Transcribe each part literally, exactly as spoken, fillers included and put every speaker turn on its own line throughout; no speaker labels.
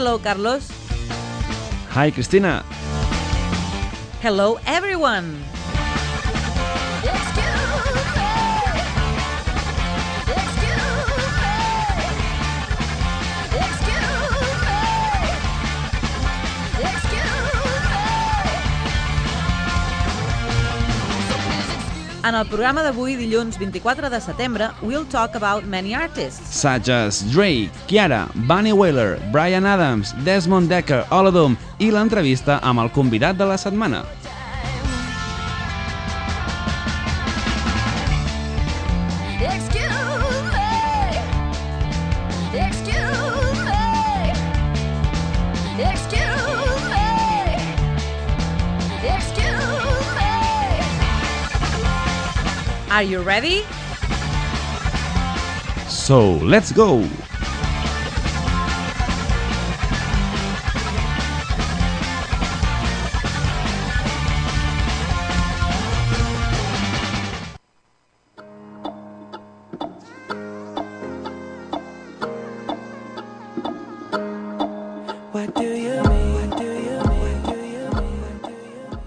Hello, Carlos.
Hi, Cristina.
Hello, everyone. En el programa d'avui, dilluns vint-i-quatre de setembre, we'll talk about many artists.
Such as Drake, Kiara, Bunny Wailer, Bryan Adams, Desmond Dekker, Olodum i l'entrevista amb el convidat de la setmana.
Are you ready?
So, let's go!
What do you mean? What do you mean? What do you mean? What do you mean?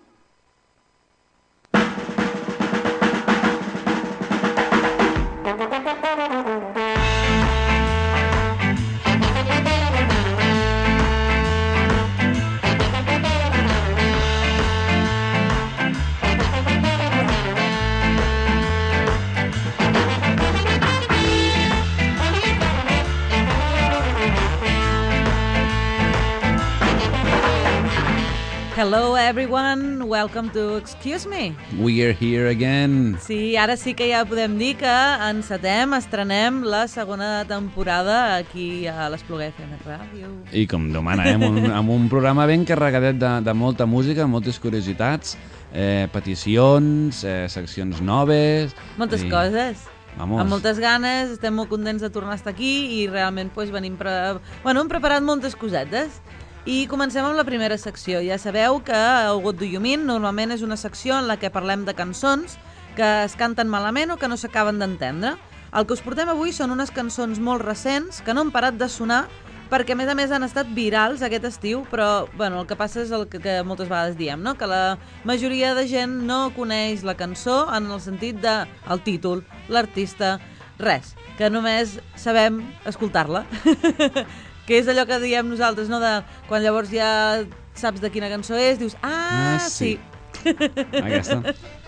Hello, everyone. Welcome to Excuse Me.
We are here again.
Sí, ara sí que ja podem dir que encetem, estrenem la segona temporada aquí a l'Espluguer F M Ràdio.
I com demana, eh, amb, un, amb un programa ben carregadet de, de molta música, moltes curiositats, eh, peticions, eh, seccions noves...
Moltes
i...
coses.
Vamos.
Amb moltes ganes, estem molt contents de tornar a estar aquí i realment pues, venim... Pre... Bueno, hem preparat moltes cosetes. I comencem amb la primera secció. Ja sabeu que el What Do You Mean normalment és una secció en la que parlem de cançons que es canten malament o que no s'acaben d'entendre. El que us portem avui són unes cançons molt recents que no han parat de sonar perquè a més a més han estat virals aquest estiu, però bueno, el que passa és el que, que moltes vegades diem, no? Que la majoria de gent no coneix la cançó en el sentit de el títol, l'artista, res, que només sabem escoltar-la. Que és allò que diem nosaltres, no? De quan llavors ja saps de quina cançó és, dius, ah,
Ah, sí.
sí.
Aquesta.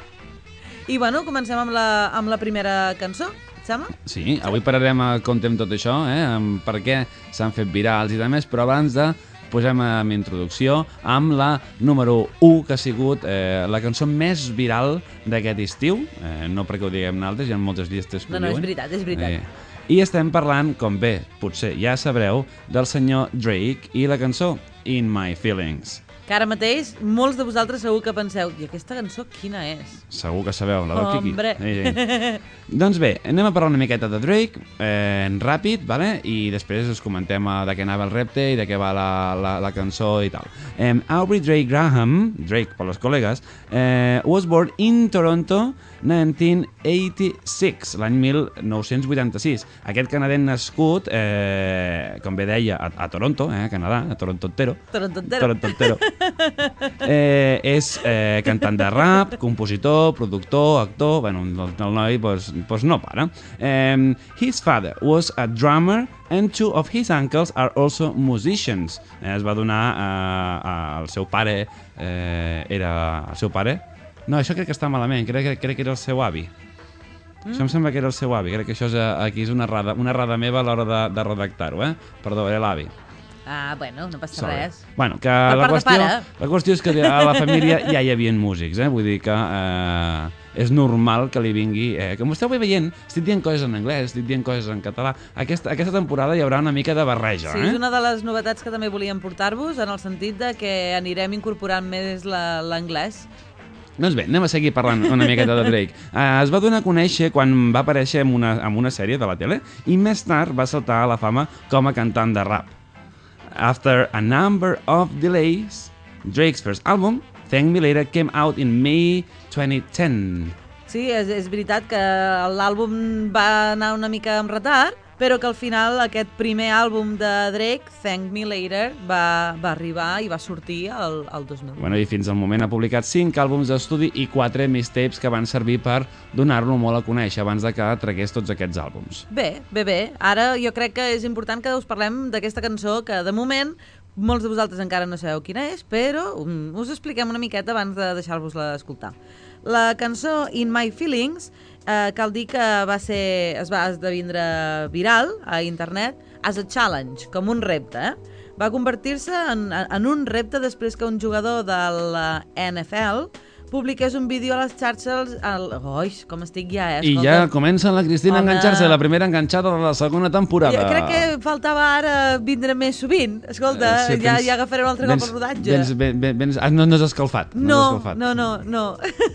I bueno, comencem amb la, amb la primera cançó, et sembla?
Sí, avui parlarem, eh, contem tot això, eh, amb per què s'han fet virals i de més, però abans de posem amb introducció amb la número u, que ha sigut eh, la cançó més viral d'aquest estiu, eh, no perquè ho diguem naltres, hi ha moltes llistes que
No,
ho
no, és
diuen.
veritat, és veritat.
Eh, I estem parlant, com bé, potser ja sabreu, del senyor Drake i la cançó In My Feelings.
Que ara mateix molts de vosaltres segur que penseu, i aquesta cançó quina és?
Segur que sabeu, la del Kiki.
Hombre.
Sí, sí. Doncs bé, anem a parlar una miqueta de Drake, eh, en ràpid, vale? I després us comentem eh, de què anava el repte i de què va la, la, la cançó i tal. Um, Aubrey Drake Graham, Drake per les col·legues, eh, was born in Toronto nineteen eighty-six, l'any mil nou-cents vuitanta-sis. Aquest canadenc nascut, eh, com bé deia, a, a Toronto, eh, a Canadà, a Toronto entero.
Toronto entero.
Toronto entero. Eh, és eh, cantant de rap, compositor, productor, actor... Bueno, el, el noi pues, pues no para. Um, his father was a drummer and two of his uncles are also musicians. Eh, es va donar eh, al seu pare... Eh, era el seu pare? No, això crec que està malament. Crec, crec que era el seu avi. Mm. Això em sembla que era el seu avi. Crec que això és, aquí és una errada, una errada meva a l'hora de, de redactar-ho, eh? Perdó, era l'avi.
Ah, bueno, no passa
Sorry.
res.
Bueno, que
Per
la
part de
qüestió,
pare.
la qüestió és que a la família ja hi havia músics, eh? Vull dir que eh, és normal que li vingui... Eh, com esteu veient, estic dient coses en anglès, estic dient coses en català. Aquesta, aquesta temporada hi haurà una mica de barreja,
Sí,
eh?
és una de les novetats que també volíem portar-vos, en el sentit de que anirem incorporant més la- l'anglès.
Doncs bé, anem a seguir parlant una miqueta de Drake. Uh, es va donar a conèixer quan va aparèixer en una, en una sèrie de la tele i més tard va saltar a la fama com a cantant de rap. After a number of delays, Drake's first album, Thank Me Later, came out in May twenty ten.
Sí, és, és veritat que l'àlbum va anar una mica amb retard, però que al final aquest primer àlbum de Drake, Thank Me Later, va, va arribar i va sortir el, el dos mil vuit.
Bueno, i fins al moment ha publicat cinc àlbums d'estudi i quatre mixtapes que van servir per donar-lo molt a conèixer abans de que tragués tots aquests àlbums.
Bé, bé, bé. Ara jo crec que és important que us parlem d'aquesta cançó que de moment molts de vosaltres encara no sabeu quina és, però um, us expliquem una miqueta abans de deixar-vos-la escoltar. La cançó In My Feelings, eh, cal dir que va ser, es va esdevindre viral a internet as a challenge, com un repte. Eh? Va convertir-se en, en un repte després que un jugador de la N F L publiqués un vídeo a les xarxes... Al... Oi, com estic ja, eh?
I
Escolta.
ja comença la Cristina a
Home.
enganxar-se, la primera enganxada de la segona temporada.
Jo crec que faltava ara vindre més sovint. Escolta,
Eh, sí,
ja,
vens-
ja agafaré un altre
vens-
cop el rodatge.
Vens, vens, vens, vens, ah, no, no és escalfat. No,
No,
és escalfat.
no, no, no.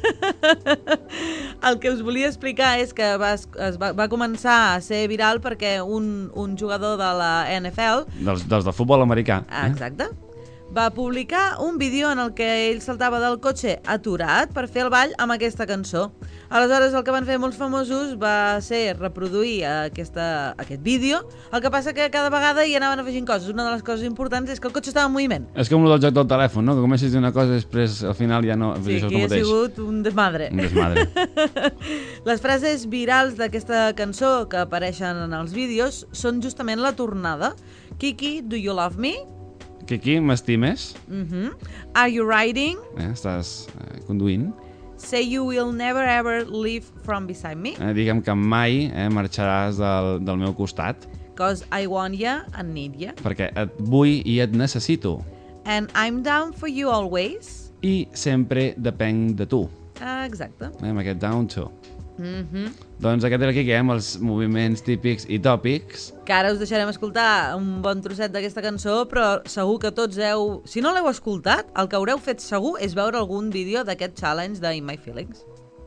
El que us volia explicar és que va, es es va, va començar a ser viral perquè un, un jugador de la N F L,
Dels, dels de futbol americà.
ah,
Eh?
exacte, va publicar un vídeo en el que ell saltava del cotxe aturat per fer el ball amb aquesta cançó. Aleshores, el que van fer molts famosos va ser reproduir aquesta, aquest vídeo, el que passa que cada vegada hi anaven afegint coses. Una de les coses importants és que el cotxe estava en moviment.
És com el del joc del telèfon, no? Que comences a dir una cosa i després al final ja no...
Sí,
això és
que
el
ha
mateix.
sigut un desmadre.
Un desmadre.
Les frases virals d'aquesta cançó que apareixen en els vídeos són justament la tornada. Kiki, do you love me?
Kiki, m'estimes?
Mm-hmm. Are you riding?
Eh? Estàs eh, conduint?
Say you will never ever leave from beside me?
Eh? Digue'm que mai eh, marxaràs del, del meu costat,
Cause I want ya and need ya.
perquè et vull i et necessito.
And I'm down for you always.
I sempre depenc de tu.
Ah, exacte.
Eh? Amb aquest down to.
Mm-hmm.
Doncs aquest era el que amb els moviments típics i tòpics.
Que ara us deixarem escoltar un bon trosset d'aquesta cançó, però segur que tots heu... Si no l'heu escoltat, el que haureu fet segur és veure algun vídeo d'aquest challenge de In My Feelings.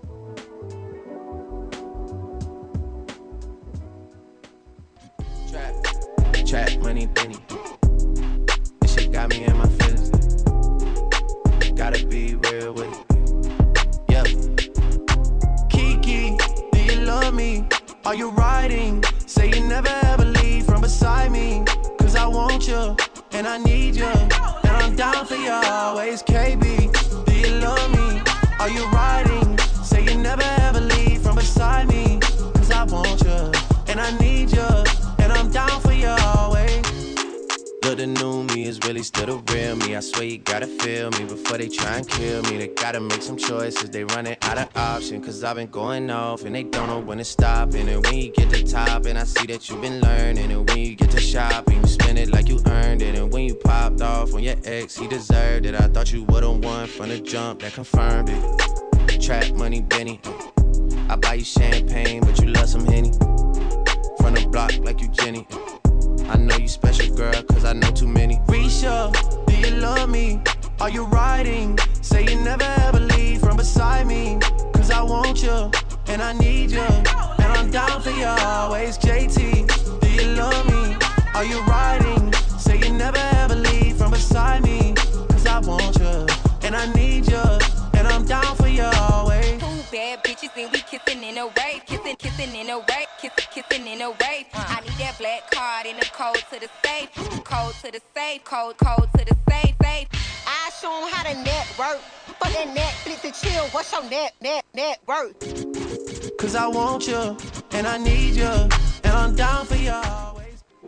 Trap, trap, money, penny. This shit got me in my feelings. Gotta be real with it. Yeah. Kiki, do you love me? Are you riding? Say you never ever leave from beside me. Cause I want you, and I need you. And I'm down for you always. K B, do you love me? Are you riding? Say you never ever leave from beside me. Cause I want you, and I need you. And I'm down for you always. Look, the new me is really still the real me. I swear you gotta feel me before they try and kill me. They gotta make some choices, they running out of options. Cause I've been going off and they don't know when to stop. And then when you get to top, and I see that you've been learning. And when you get to shopping, you spend it like you earned it. And when you popped off on your ex, he deserved it. I thought you would've won from the jump, that confirmed it. Trap money, Benny. I buy you champagne, but you love some Henny. From the block like you Jenny. I know you special, girl, cause I know too many. Risha, do you love me? Are you riding? Say you never ever leave from beside me. Cause I want you, and I need you. And I'm down for you always. J T, do you love me? Are you riding? Say you never ever leave from beside me. Cause I want you, and I need you. And I'm down for you always.
Two bad bitches and we kissing in a wave, kissing, kissing in a wave, kissing, kissing in a wave. I need that black card in the code to the safe, code to the safe, code, code to the safe, safe.
I show 'em how to network. Fuck that Netflix and chill. What's your net, net, net worth?
Cause I want you, and I need you. And I'm down for you always.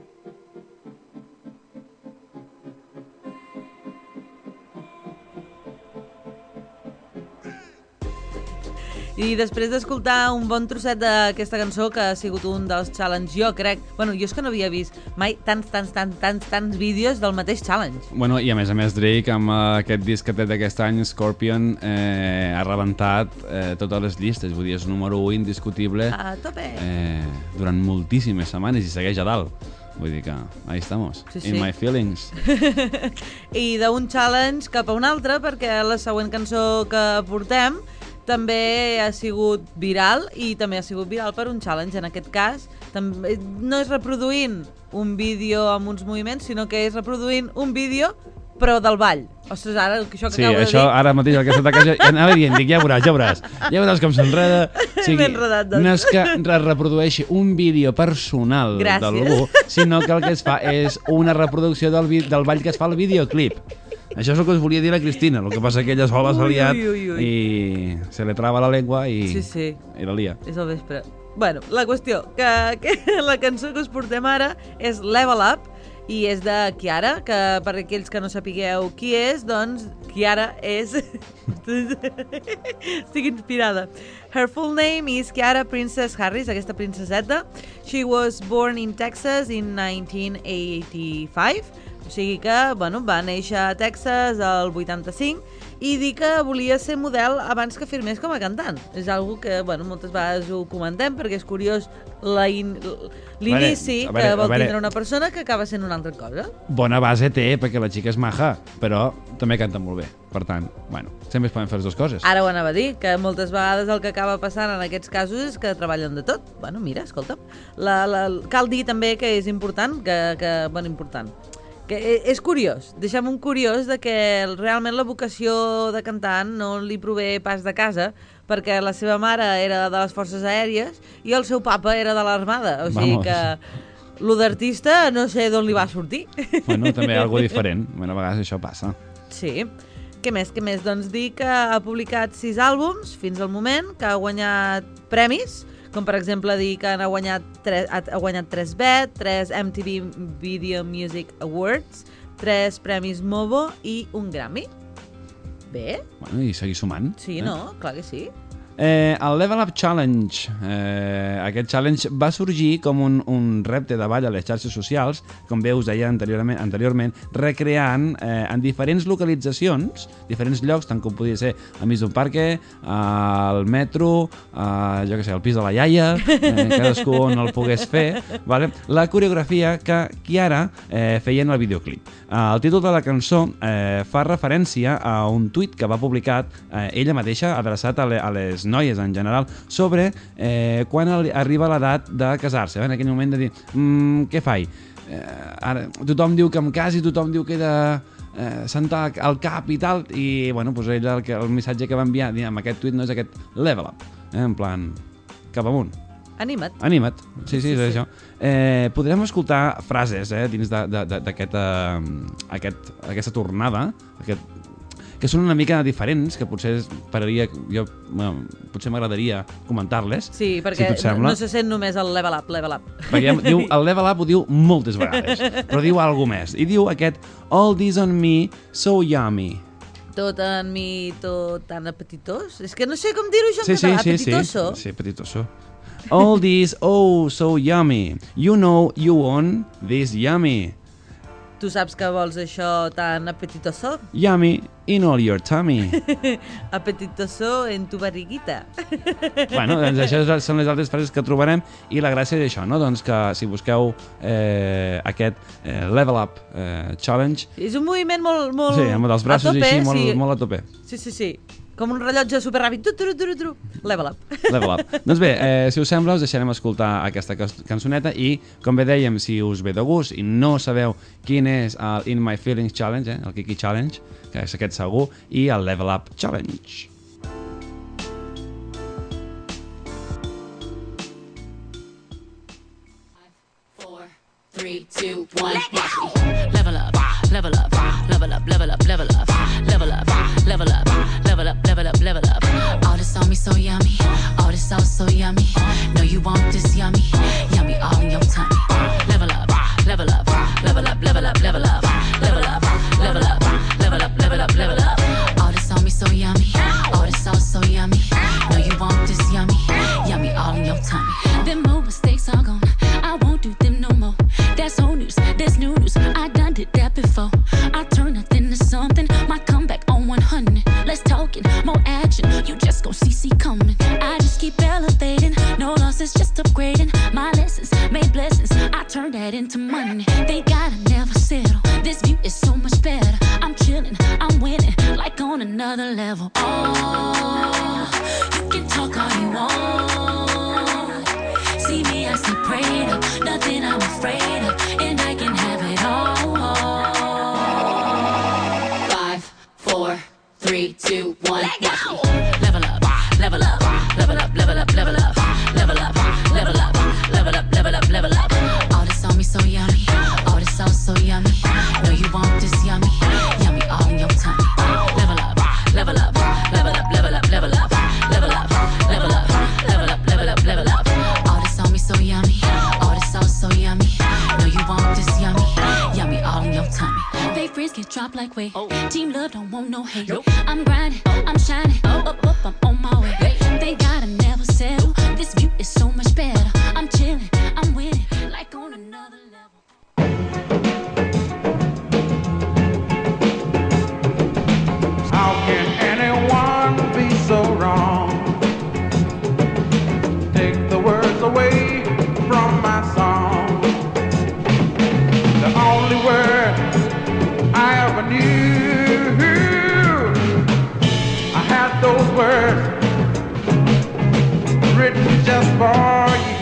I després d'escoltar un bon trosset d'aquesta cançó, que ha sigut un dels challenge, jo crec... Bueno, jo és que no havia vist mai tants, tants, tants, tants, tants vídeos del mateix challenge.
Bueno, i a més a més Drake, amb eh, aquest disc que té d'aquest any, Scorpion, eh, ha rebentat eh, totes les llistes. Vull dir, és número u indiscutible
A tope!
eh, durant moltíssimes setmanes i segueix a dalt. Vull dir que ahí estamos,
Sí, sí.
in my feelings.
I d'un challenge cap a un altre, perquè la següent cançó que portem també ha sigut viral, i també ha sigut viral per un challenge. En aquest cas, també no és reproduint un vídeo amb uns moviments, sinó que és reproduint un vídeo però del ball. Ostres, ara, això que
sí,
acabo de
això,
dir...
ara mateix aquesta taca... Anava dient, dic, ja veuràs, ja veuràs. Ja veuràs com s'enreda. O sigui,
M'he enredat, doncs.
no és que es reprodueixi un vídeo personal d'algú, sinó que el que es fa és una reproducció del, vi... del ball que es fa al videoclip. Això és el que us volia dir la Cristina, el que passa que ella sola s'ha liat i se li trava la llengua i,
sí, sí.
i la lia.
És el vespre. Bueno, la qüestió, que, que la cançó que us portem ara és Level Up i és de Kiara, que per aquells que no sapigueu qui és, doncs Kiara és... Estic inspirada. Her full name is Kiara Princess Harris, aquesta princeseta. She was born in Texas in nineteen eighty-five. O sigui que, bueno, va néixer a Texas el vuitanta-cinc i dir que volia ser model abans que firmés com a cantant. És algo que, bueno, moltes vegades ho comentem perquè és curiós l'inici que vol tindre una persona que acaba sent una altra cosa.
Bona base té, perquè la xica és maja, però també canta molt bé. Per tant, bueno, sempre es poden fer les dues coses.
Ara ho anava a dir, que moltes vegades el que acaba passant en aquests casos és que treballen de tot. Bueno, mira, escolta'm. La, la, cal dir també que és important, que, que bueno, important, que és curiós, deixem un curiós de que realment la vocació de cantant no li prové pas de casa, perquè la seva mare era de les forces aèries i el seu papa era de l'armada, o sigui
Vamos.
que lo d'artista no sé d'on li va sortir.
Bueno, també algo diferent, bueno, a vegades això passa.
Sí. Què més, què més? Doncs dir que ha publicat sis àlbums fins al moment, que ha guanyat premis, com per exemple dir que ha guanyat tres, ha guanyat tres B E T, tres M T V Video Music Awards, tres premis Movo i un Grammy. Bé.
Bueno, i seguir sumant.
Sí, eh? No? Clar que sí.
Eh, el Level Up Challenge, eh, aquest challenge va sorgir com un, un repte de ball a les xarxes socials, com bé us deia anteriorment, anteriorment recreant eh, en diferents localitzacions, diferents llocs, tant com podia ser al mig d'un parque, al metro, a, jo què sé, al pis de la iaia, eh, cadascú on el pogués fer, vale? La coreografia que Kiara eh, feia en el videoclip. Eh, el títol de la cançó eh, fa referència a un tuit que va publicat eh, ella mateixa, adreçat a, le, a les noies en general, sobre eh, quan arriba l'edat de casar-se, eh? En aquell moment de dir, mmm, què faig? Eh, ara, tothom diu que em casi, tothom diu que he de eh, sentar al cap i tal, i bueno, pues ella el, el missatge que va enviar amb aquest tuit no és aquest level up, eh? En plan, cap amunt.
Anima't.
Anima't, sí, sí, sí, és sí. Això. Eh, podrem escoltar frases eh, dins d'aquesta aquest, aquesta tornada, aquest, que són una mica diferents, que potser pararia, jo, bueno, potser m'agradaria comentar-les.
Sí, perquè
si no,
no se sent només el level up, level up.
Perquè diu, el level up ho diu moltes vegades, però diu alguna més. I diu aquest, all this on me, so yummy.
Tot en mi, tot tan apetitós. És que no sé com dir-ho això en
sí,
català,
sí,
apetitoso.
Sí, sí, apetitoso. All this, oh, so yummy. You know you want this yummy.
Tu saps que vols això tan apetitoso?
Yummy in all your tummy.
Apetitoso en tu barriguita.
Bueno, doncs això són les altres frases que trobarem i la gràcia és això, no? Doncs que si busqueu eh, aquest eh, Level Up eh, Challenge...
És un moviment molt, molt
sí, amb els braços
a tope,
i així, molt,
sí.
molt a tope.
Sí, sí, sí. Com un rellotge superràpid. Tu, tu, tu, tu, tu. Level Up.
Level Up. Doncs bé, eh, si us sembla, us deixarem escoltar aquesta cançoneta i, com bé dèiem, si us ve de gust i no sabeu quin és el In My Feelings Challenge, eh, el Kiki Challenge, que és aquest segur, i el Level Up Challenge.
Three, two, one, watch me. Level up, level up, level up, level up, level up, level up, level up, level up, level up, level up. All this on me so yummy, all this sauce so yummy. Know you want this yummy, yummy all in your tummy. Level up, level up, level up, level up, level up, level up, level up, level up, level up, level up. All this on me so yummy, all this sauce so yummy. Know you want this yummy, yummy all in your tummy. Them old mistakes are gone, I won't do them no more. That's old news, that's new news, I done did that before. I turn nothing to something, my comeback on one hundred. Let's talk it, more action, you just gon' see, see coming. I just keep elevating, no losses, just upgrading. My lessons made blessings, I turn that into money. They gotta never settle, this view is so much better. I'm chilling, I'm winning, like on another level. Oh, you can talk all you want. See me, I stay prayed up, nothing I'm afraid of, and I can have it all. four, three, two, one, watch me. Level up, level up, level up, level up, level up, level up, level up, level up, level up, level up. All this on me so yummy, all this sauce so yummy. Know you want this yummy, yummy all in your tummy. Level up, level up, level up, level up, level up, level up, level up, level up, level up, level up. All this on me so yummy, all this sauce so yummy. Know you want this yummy, yummy all in your tummy. Fake friends get dropped like weight. Team love don't want no hate. I'm grinding, I'm shining, up, up, I'm on my way. Thank God I never settle. This view is so much better. I'm chilling, I'm winning, like on another level.
How can anyone be so wrong? Take the words away from my song. The only word I ever knew, I had those words written just for you.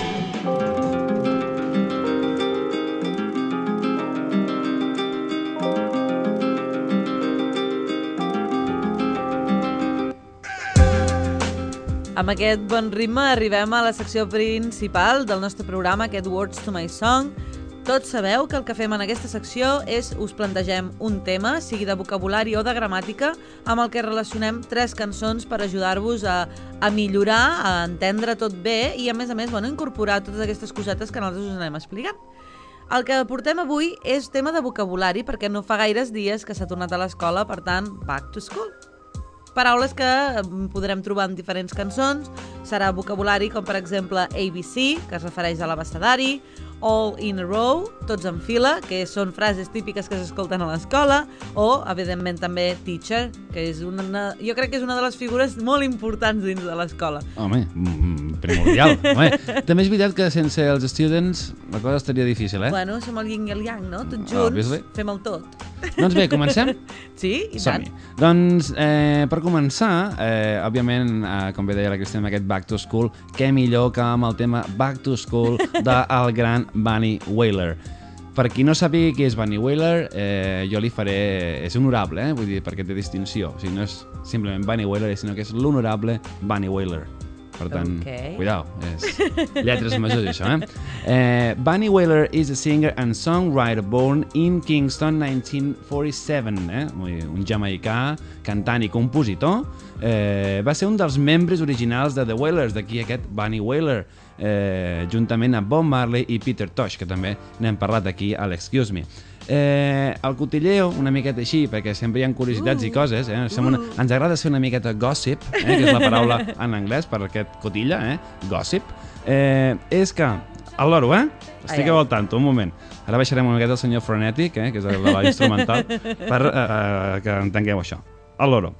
Amb aquest bon ritme arribem a la secció principal del nostre programa, aquest Words to My Song. Tots sabeu que el que fem en aquesta secció és us plantegem un tema, sigui de vocabulari o de gramàtica, amb el que relacionem tres cançons per ajudar-vos a, a millorar, a entendre tot bé i, a més a més, bueno, incorporar totes aquestes cosetes que nosaltres us anem explicant. El que portem avui és tema de vocabulari, perquè no fa gaires dies que s'ha tornat a l'escola, per tant, back to school. Paraules que podrem trobar en diferents cançons, serà vocabulari com per exemple A B C, que es refereix a l'abecedari, all in a row, tots en fila, que són frases típiques que s'escolten a l'escola, o, evidentment, també teacher, que és una, jo crec que és una de les figures molt importants dins de l'escola.
Home, primordial. Home, també és veritat que sense els students la cosa estaria difícil, eh?
Bueno, som el yin i el yang, no? Tots
Oh,
junts,
bé.
fem el tot.
Doncs bé, comencem?
Sí, i tant.
Som-hi. Doncs, eh, per començar, eh, òbviament, eh, com bé deia la Cristina, amb aquest Back to School, què millor que amb el tema Back to School del gran Bunny Wailer. Per qui no sàpiga qui és Bunny Wailer, eh, jo li faré... És honorable, eh? Vull dir, perquè té distinció. O sigui, no és simplement Bunny Wailer, sinó que és l'honorable Bunny Wailer. Per tant,
Okay.
cuidao, és lletres majors, això, eh? eh? Bunny Wailer is a singer and songwriter born in Kingston nineteen forty-seven, eh? Un jamaicà, cantant i compositor. Eh, va ser un dels membres originals de The Wailers, d'aquí aquest Bunny Wailer, eh, juntament amb Bob Marley i Peter Tosh, que també n'hem parlat aquí a l'Excuse Me. Eh, el cotilleo, una miqueta així, perquè sempre hi ha curiositats uh, i coses, eh? uh. una, ens agrada fer una miqueta gossip, eh? Que és la paraula en anglès per aquest cotilla, eh? Gossip, eh, és que el loro, eh? Estigueu al tanto, un moment. Ara baixarem una miqueta el senyor Frenetic, eh? Que és el de l'instrumental, per eh, eh, que entengueu això. El loro.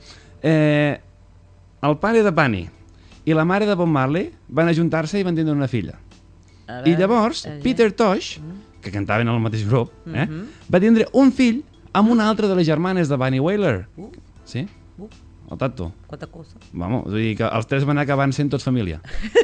Eh, el pare de Bunny i la mare de Bob Marley van ajuntar-se i van tindre una filla. Ara, I llavors, ara, Peter Tosh, que cantaven al mateix grup, eh, uh-huh. va tindre un fill amb una altra de les germanes de Bunny Wailer. Uh. Sí? Uh. El tato.
Quanta cosa.
Vamos, vull dir que els tres van acabar sent tots família.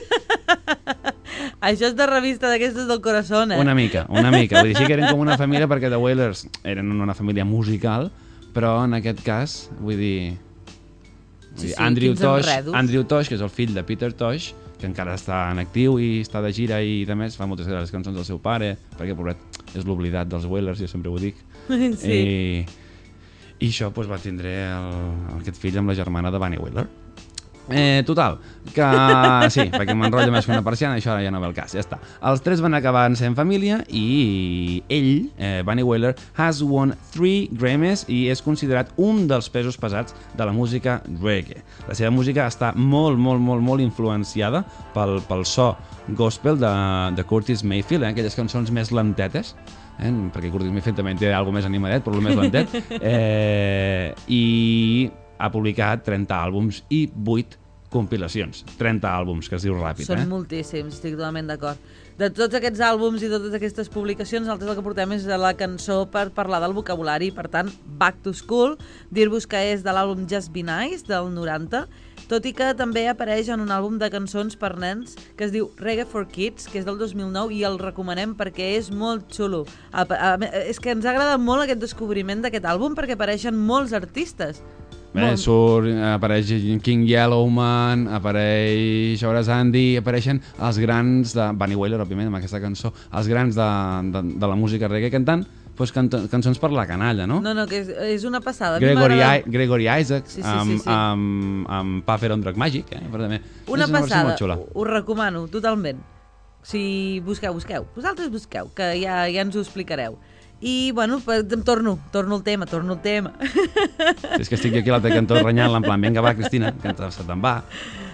Això és de revista d'aquestes del corazón, eh?
Una mica, una mica. Vull dir, sí que eren com una família perquè The Wailers eren una família musical, però en aquest cas, vull dir... Vull dir
sí, sí,
Andrew Tosh, Andrew Tosh, que és el fill de Peter Tosh, que encara està en actiu i està de gira i de més, fa moltes de les cançons del seu pare, perquè pobret és l'oblidat dels Wailers, jo sempre ho dic.
Sí.
I, i això pues, va tindre el, aquest fill amb la germana de Bunny Wailer. Eh, total, que sí, perquè m'enrotllo més que una persiana, això ja no ve el cas, ja està. Els tres van acabar sent família i ell, eh, Bunny Wailer, has won three Grammys i és considerat un dels pesos pesats de la música reggae. La seva música està molt, molt, molt, molt influenciada pel, pel so gospel de, de Curtis Mayfield, eh, aquelles cançons més lentetes, eh, perquè Curtis Mayfield també té alguna més animadet, però el més lentet, eh, i ha publicat trenta àlbums i vuit compilacions. trenta àlbums, que es diu ràpid.
Són
eh?
moltíssims, estic totalment d'acord. De tots aquests àlbums i totes aquestes publicacions, nosaltres el que portem és la cançó per parlar del vocabulari, per tant, Back to School, dir-vos que és de l'àlbum Just Be Nice, del noranta, tot i que també apareix en un àlbum de cançons per nens que es diu Reggae for Kids, que és del dos mil nou, i el recomanem perquè és molt xulo. A, a, és que ens ha agradat molt aquest descobriment d'aquest àlbum perquè apareixen molts artistes.
Bé, surt, apareix King Yellowman, apareix Horace Andy, apareixen els grans de Bunny Wailer, òbviament, amb aquesta cançó, els grans de, de, de la música reggae cantant pues, canto, cançons per la canalla, no?
No, no, que és, és una passada.
Gregory, I, Gregory Isaacs,
sí, sí,
amb,
sí, sí.
amb, amb Puffer on Drug Magic, eh? Per també.
Una
és
passada,
una
us recomano, totalment. Si busqueu, busqueu. Vosaltres busqueu, que ja, ja ens ho explicareu. I, bueno, em torno, torno el tema, torno el tema.
És que estic aquí a l'altre cantó renyant-la, en plan, vinga, va, Cristina, que se te'n va.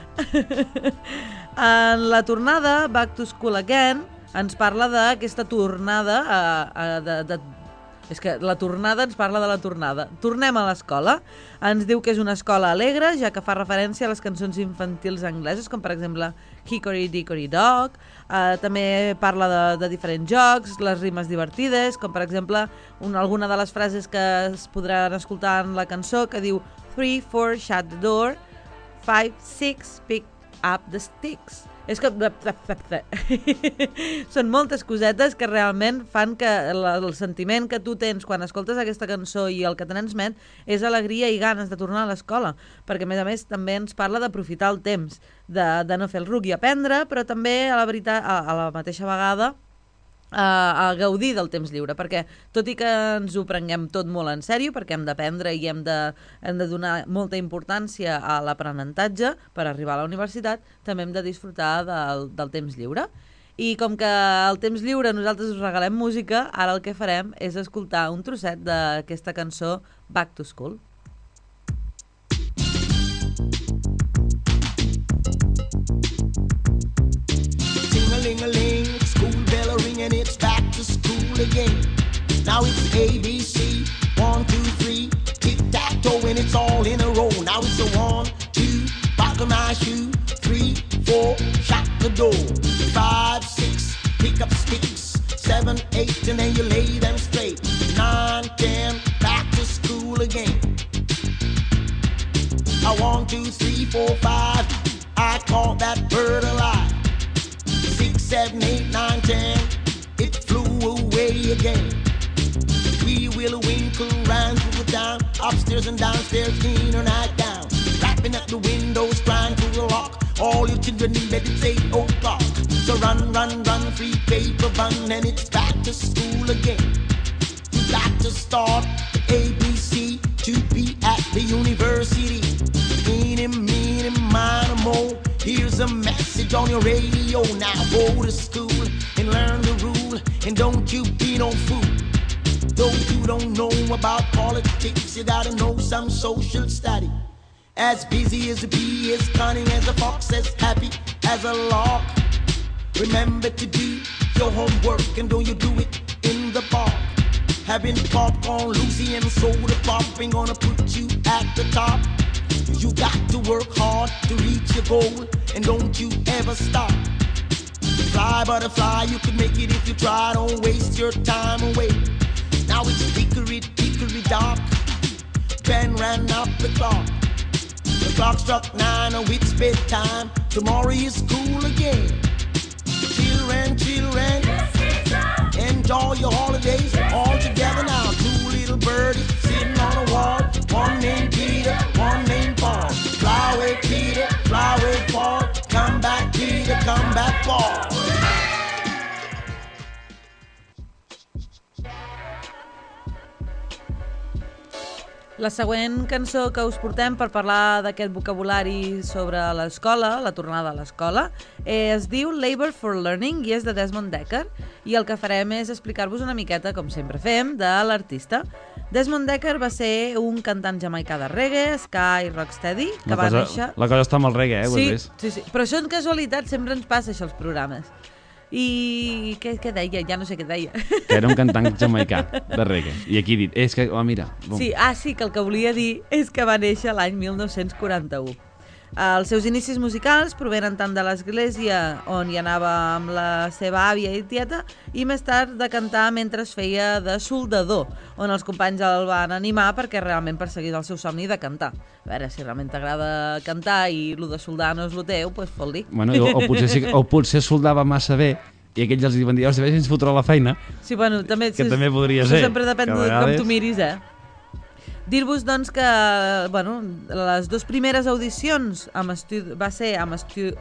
En la tornada, Back to School Again, ens parla d'aquesta tornada, a, a, de, de, és que la tornada ens parla de la tornada. Tornem a l'escola, ens diu que és una escola alegre, ja que fa referència a les cançons infantils angleses, com per exemple Hickory Dickory Dock. Uh, també parla de, de diferents jocs, les rimes divertides, com per exemple una, alguna de les frases que es podran escoltar en la cançó, que diu three, four, shut the door, five, six, pick up the sticks. És que... Són moltes cosetes que realment fan que el sentiment que tu tens quan escoltes aquesta cançó i el que transmet és alegria i ganes de tornar a l'escola, perquè a més a més també ens parla d'aprofitar el temps, de, de no fer el ruc i aprendre, però també a la, veritat, a, a la mateixa vegada a, a gaudir del temps lliure, perquè tot i que ens ho prenguem tot molt en sèrio, perquè hem d'aprendre i hem de, hem de donar molta importància a l'aprenentatge per arribar a la universitat, també hem de disfrutar del, del temps lliure. I com que el temps lliure nosaltres us regalem música, ara el que farem és escoltar un trosset d'aquesta cançó Back to School.
Ting-a-ling-a-ling, school bell ringing, it's back to school again. Now it's A B C, one, two, three, tic-tac-toe, and it's all in a row. Now it's a one, two, buckle my shoe, three, four, shut the door, five, six, pick up sticks, seven, eight, and then you lay them straight, nine, ten, back to school again. I one, two, three, four, five, I caught that bird alive. Six, seven, eight, nine, ten, it flew away again. We will winkle round through the town, upstairs and downstairs, in or night down. Rapping at the windows, trying to lock all your children in bed, it's eight o'clock. So run, run, run, free paper bun, and it's back to school again. You got to start the A B C to be at the university. Eeny, meeny, miny, moe. Here's a message on your radio. Now go to school and learn the rule, and don't you be no fool. Though you don't know about politics, you gotta know some social study. As busy as a bee, as cunning as a fox, as happy as a lark. Remember to do your homework, and don't you do it in the park. Having popcorn, Lucy, and soda pop ain't gonna put you at the top. You got to work hard to reach your goal, and don't you ever stop. Fly, butterfly, you can make it if you try. Don't waste your time away. Now it's hickory, dickory dock. Ben ran up the clock. The clock struck nine, oh, it's bedtime. Tomorrow is school again. Children, children, enjoy your holidays all together now. Two little birdies sitting on a wall. One named Peter, one named Paul. Fly away, Peter, fly away, Paul. Come back, Peter, come back, Paul.
La següent cançó que us portem per parlar d'aquest vocabulari sobre l'escola, la tornada a l'escola, eh, es diu Labor for Learning i és de Desmond Dekker, i el que farem és explicar-vos una miqueta, com sempre fem, de l'artista. Desmond Dekker va ser un cantant jamaicà de reggae, ska i rocksteady, que
la
va
cosa,
néixer...
La cosa està amb el reggae, eh? Ho
Sí,
has vist?
sí, sí, però això en casualitat sempre ens passa, això, als programes. I què, què deia? Ja no sé què deia.
Que era un cantant jamaicà de reggae. I aquí he dit, és que, oh, mira... Bum.
Sí, ah, sí, que el que volia dir és que va néixer l'any mil nou-cents quaranta-u. Els seus inicis musicals provenen tant de l'església, on hi anava amb la seva àvia i tieta, i més tard de cantar mentre es feia de soldador, on els companys el van animar perquè realment perseguís el seu somni de cantar. A veure, si realment t'agrada cantar i el de soldar no és el teu, doncs fot-li.
Bueno, o, o, potser, sí, o potser soldava massa bé i aquells els diuen, oh, si veig ens fotrà la feina.
Sí, bueno, també...
Que
si
també podria
això
ser.
sempre depèn de
vegades...
com tu miris, eh? Dir-vos, doncs, que bueno, les dues primeres audicions amb estu... va ser amb estu...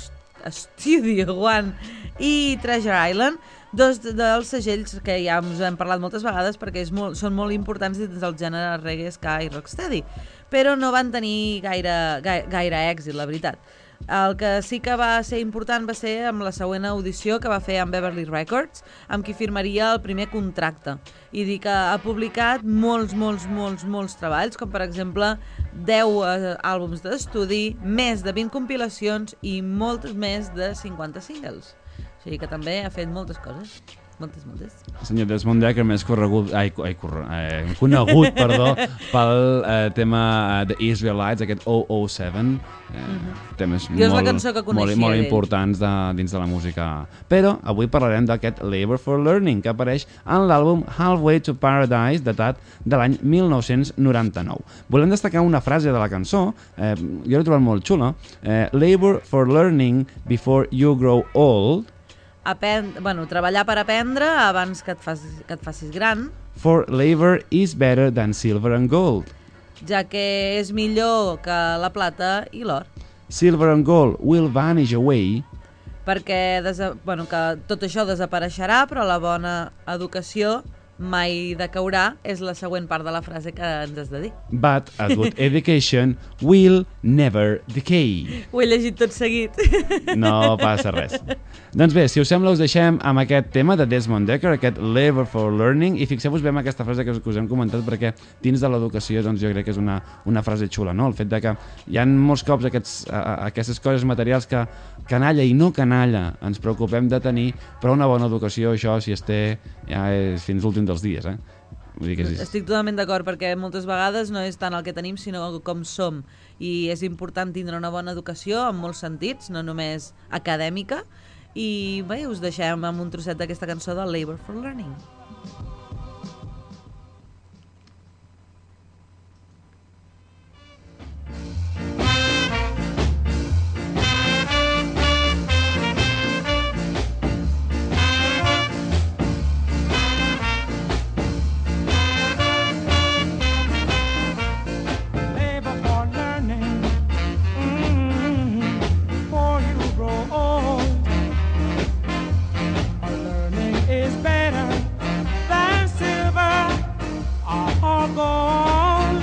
Studio One i Treasure Island, dos dels segells que ja us hem parlat moltes vegades perquè és molt, són molt importants dins del gènere reggae, ska i rocksteady, però no van tenir gaire, gaire, gaire èxit, la veritat. El que sí que va ser important va ser amb la següent audició que va fer amb Beverly Records, amb qui firmaria el primer contracte. I dir que ha publicat molts, molts, molts, molts treballs, com per exemple deu eh, àlbums d'estudi, més de vint compilacions i molts més de cinquanta singles. O sigui que també ha fet moltes coses. Moltes, moltes.
El senyor Desmond Dekker, més corregut, ai, ai, corre, eh, conegut perdó, pel eh, tema eh, The Israelites, aquest zero zero set, eh,
Mhm.
temes
Jo és la
molt,
cançó que
molt,
coneixia
molt
d'ell.
importants de, dins de la música. Però avui parlarem d'aquest Labor for Learning, que apareix en l'àlbum Halfway to Paradise, datat de l'any mil nou-cents noranta-nou. Volem destacar una frase de la cançó, eh, jo l'he trobat molt xula, eh, Labor for Learning before you grow old,
Apen... bueno, treballar per aprendre abans que et, facis, que et facis gran,
for labor is better than silver and gold.
ja que és millor que la plata i l'or,
Silver and gold will vanish away,
perquè desa... bueno, que tot això desapareixerà, però la bona educació mai decaurà, és la següent part de la frase que ens has de dir.
but a good education will never decay.
Ho he llegit tot seguit.
No passa res. Doncs bé, si us sembla, us deixem amb aquest tema de Desmond Dekker, aquest Labor for Learning, i fixeu-vos bé en aquesta frase que us, que us hem comentat, perquè dins de l'educació doncs, jo crec que és una, una frase xula, no? El fet de que hi ha molts cops aquests, a, aquestes coses materials que canalla i no canalla ens preocupem de tenir, però una bona educació, això, si es té, ja és fins l'últim dels dies, eh? Vull dir que és...
Estic totalment d'acord, perquè moltes vegades no és tant el que tenim, sinó com som. I és important tindre una bona educació en molts sentits, no només acadèmica. I bé, us deixem amb un trosset d'aquesta cançó de Labor for Learning.
Labor for learning, mm, before you grow old. Learning is better than silver or gold.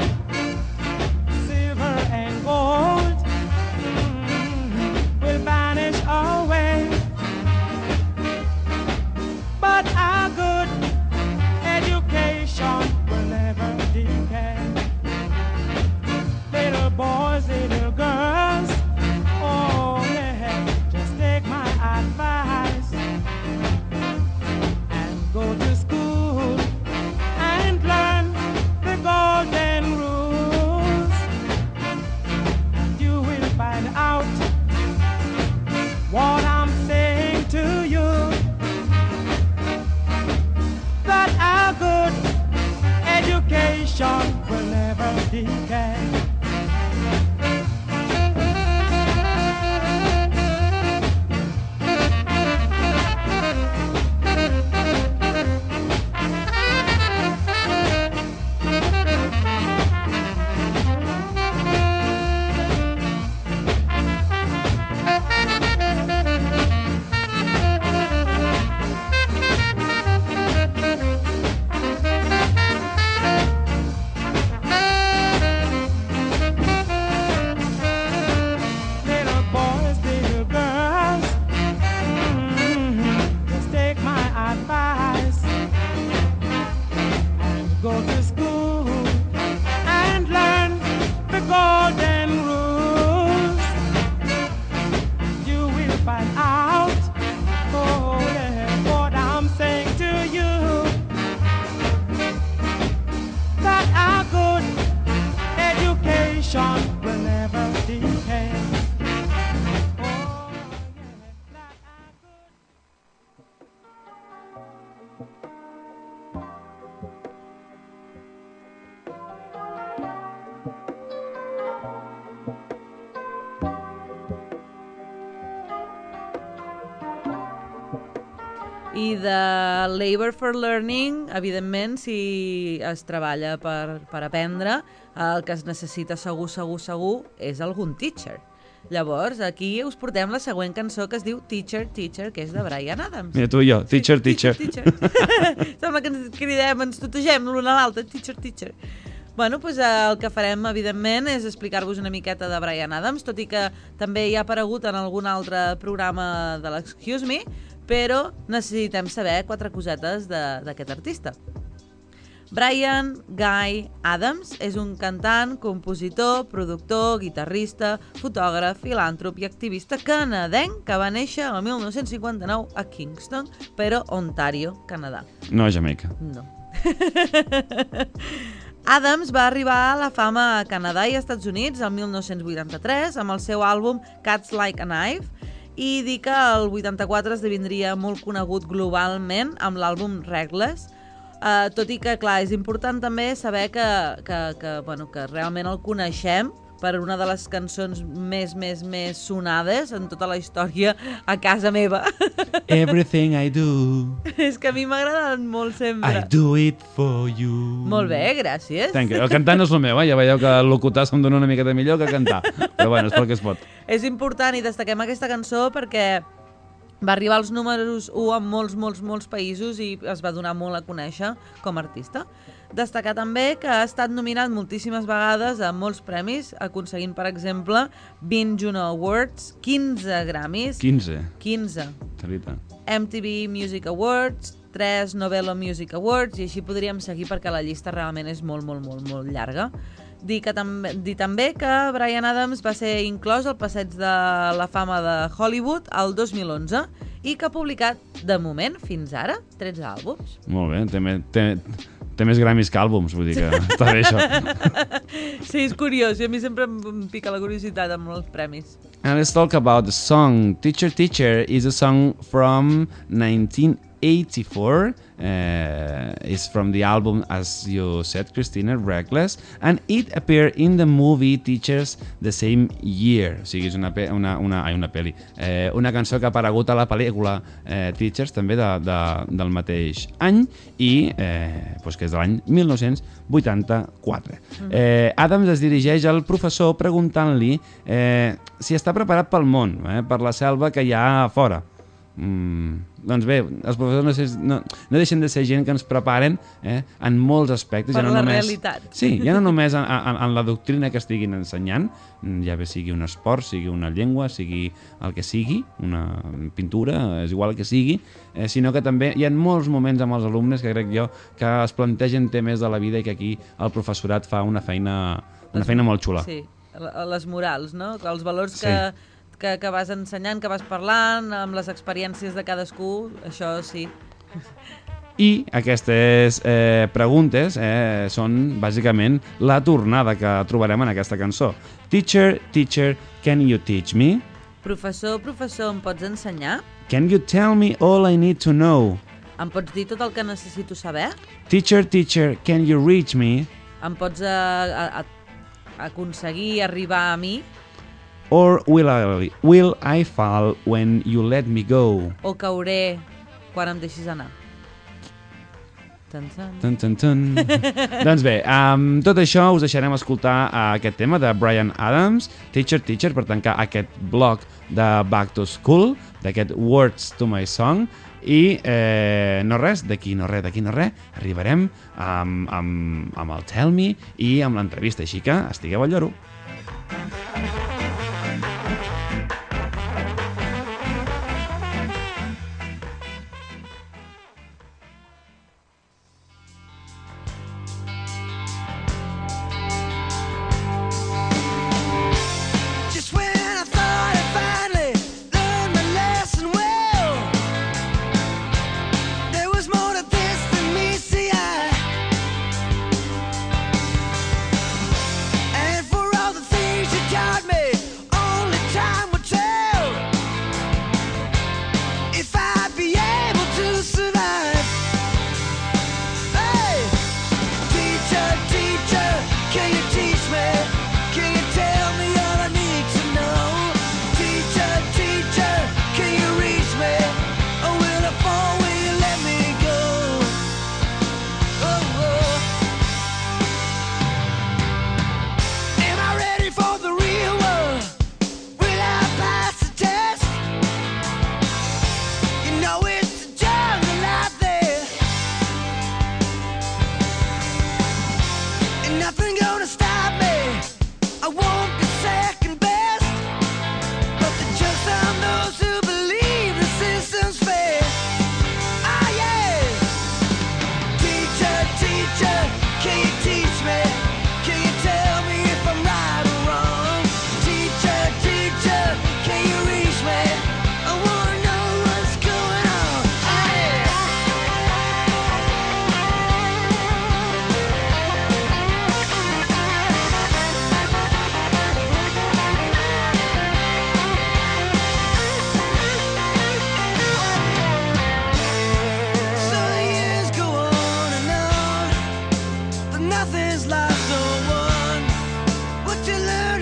Silver and gold mm, will vanish away, but our good education will never decay. Little boys, little girls, oh yeah, just take my advice and go to school and learn the golden rules. You will find out what I'm saying to you, that our good education will never decay. Little boys, little girls, mm, just take my advice and go to school and learn the golden rules. You will find out, oh yeah, what I'm saying to you, that our good education will never decay.
I de Labor for Learning, evidentment, si es treballa per, per aprendre, el que es necessita segur, segur, segur, és algun teacher. Llavors, aquí us portem la següent cançó que es diu Teacher, Teacher, que és de Bryan Adams.
Mira, tu i jo, Teacher, Teacher.
Teacher, teacher. Sembla que ens cridem, ens tutegem l'un a l'altre, Teacher, Teacher. Bueno, doncs el que farem, evidentment, és explicar-vos una miqueta de Bryan Adams, tot i que també hi ha aparegut en algun altre programa de l'Excuse Me, però necessitem saber quatre cosetes d'aquest artista. Bryan Guy Adams és un cantant, compositor, productor, guitarrista, fotògraf, filàntrop i activista canadenc que va néixer el mil nou-cents cinquanta-nou a Kingston, però Ontario, Canadà.
No a Jamaica.
No. Adams va arribar a la fama a Canadà i als Estats Units el mil nou-cents vuitanta-tres amb el seu àlbum Cuts Like a Knife i dir que el vuitanta-quatre esdevindria molt conegut globalment amb l'àlbum Reckless. Uh, tot i que, clar, és important també saber que, que, que, bueno, que realment el coneixem per una de les cançons més, més, més sonades en tota la història a casa meva.
Everything I do.
És que a mi m'ha agradat molt sempre.
I do it for you.
Molt bé, gràcies.
Thank you. El cantant no és el meu, eh? Ja veieu que el locutar se'm dona una miqueta millor que cantar. Però bueno, és pel que es pot.
És important i destaquem aquesta cançó perquè va arribar als números u en molts, molts, molts països i es va donar molt a conèixer com a artista. Destacar també que ha estat nominat moltíssimes vegades a molts premis, aconseguint, per exemple, vint Juno Awards, quinze Grammys...
quinze.
quinze.
Salita.
M T V Music Awards, tres Novello Music Awards, i així podríem seguir perquè la llista realment és molt, molt, molt, molt llarga. Dir, que també, dir també que Bryan Adams va ser inclòs al passeig de la fama de Hollywood el dos mil onze i que ha publicat, de moment, fins ara, tretze àlbums.
Molt bé, té, té, té més Grammys que àlbums, vull dir que està bé això.
Sí, és curiós, i a mi sempre em pica la curiositat amb els premis.
And let's talk about the song. Teacher, Teacher is a song from nineteen eighty-four. Uh, it's from the album, as you said, Christina, Reckless, and it appeared in the movie Teachers the same year. O sigui, és una, pe una, una, ai, una pel·li. Eh, una cançó que ha aparegut a la pel·lícula eh, Teachers, també de, de, del mateix any, i eh, pues que és de l'any mil nou-cents vuitanta-quatre. Mm. Eh, Adams es dirigeix al professor preguntant-li eh, si està preparat pel món, eh, per la selva que hi ha a fora. Mm, doncs bé, els professors no, sé, no, no deixen de ser gent que ens preparen eh, en molts aspectes.
Per
ja no
la
només,
realitat.
Sí, ja no només en, en, en la doctrina que estiguin ensenyant, ja bé sigui un esport, sigui una llengua, sigui el que sigui, una pintura, és igual el que sigui, eh, sinó que també hi ha molts moments amb els alumnes que crec jo que es plantegen temes de la vida i que aquí el professorat fa una feina, una feina molt xula.
Sí, les morals, no? Els valors que... Sí. Que, que vas ensenyant, que vas parlant, amb les experiències de cadascú, això sí.
I aquestes eh, preguntes eh, són bàsicament la tornada que trobarem en aquesta cançó. Teacher, teacher, can you teach me?
Professor, professor, em pots ensenyar?
Can you tell me all I need to know?
Em pots dir tot el que necessito saber?
Teacher, teacher, can you reach me?
Em pots a, a, a aconseguir arribar a mi?
Or will I, will I fall when you let me go?
O cauré quan em deixis anar? Tan, tan.
Tan, tan, tan. Doncs bé, amb tot això us deixarem escoltar aquest tema de Bryan Adams, Teacher, Teacher, per tancar aquest bloc de Back to School, d'aquest Words to My Song, i eh, no res, d'aquí no res, d'aquí no res, arribarem amb, amb, amb el Tell Me i amb l'entrevista, així que estigueu al lloro.
For all